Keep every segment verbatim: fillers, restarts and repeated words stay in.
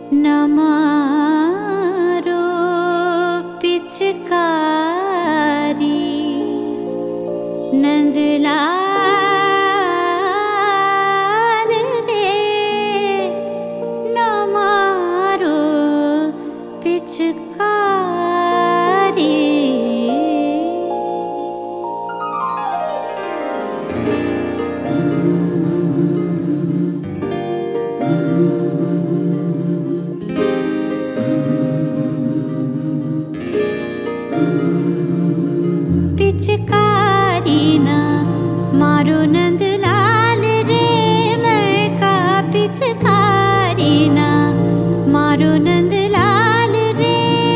न मारो पिचकारी नंदलाल रे, न मारो पिचकारी। पिचकारी ना मारो नंदलाल रे, मैं का पिचकारी ना मारो नंदलाल रे,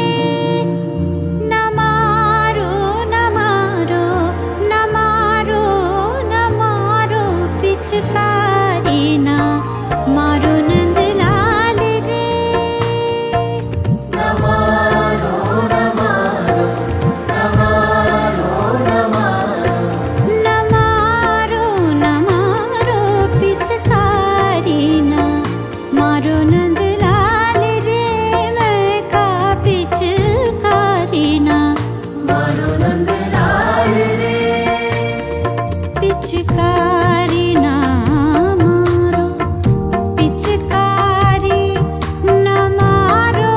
न मारो न मारो न मारो न मारो पिचकारी ना मारो नंदलाल रे, न मारो न मारो न मारो न मारो न मारो न मारो पिचकारी ना मारो नंदलाल रे, मैं का पिचकारी ना मारो नंदलाल रे, पिचकारी ना मारो पिचकारी न मारो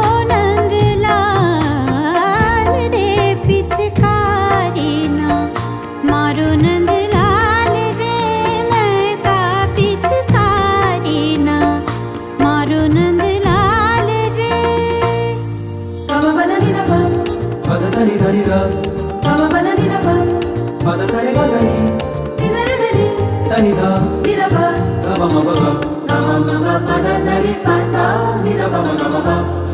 नंदलाल रे, पिचकारी ना मारो नंदलाल रे, मैं का पिचकारी ना मारो नंदलाल रे। Pama pada ni da pa, pada sa ni da ni da, pama pada ni da pa, pada sa re ga sa ni, ni da re sa ni, sa ni da, ni da pa, ga ma ma ba ga, ga ma ma pa pa da da ni pa sa, ni da pa ma ga ma pa.